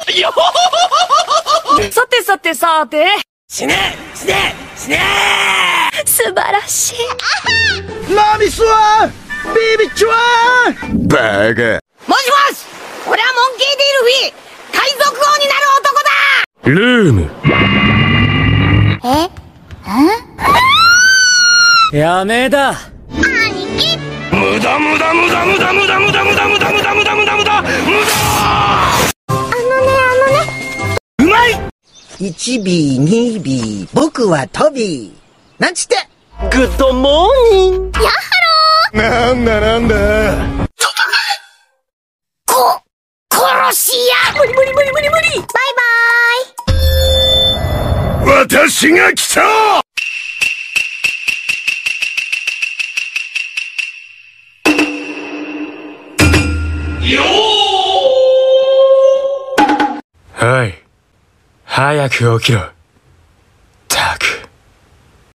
さてさてさて。 死ね死ね死ね素晴らしい。 ラミスはビビッチはバカ。 もしもし、俺はモンキー D ルフィ、海賊王になる男だ。 ルーム。やめだ。 兄貴。 無駄無駄無駄無駄無駄無駄無駄無駄無駄無駄無駄無駄無駄。 うまい。1B、2B、僕はトビー。なんちって。 グッドモーニング。 やっはろー。 なんだなんだ。 殺し屋。 無理無理無理無理無理。 バイバ私が来た。 はい。早く起きろ。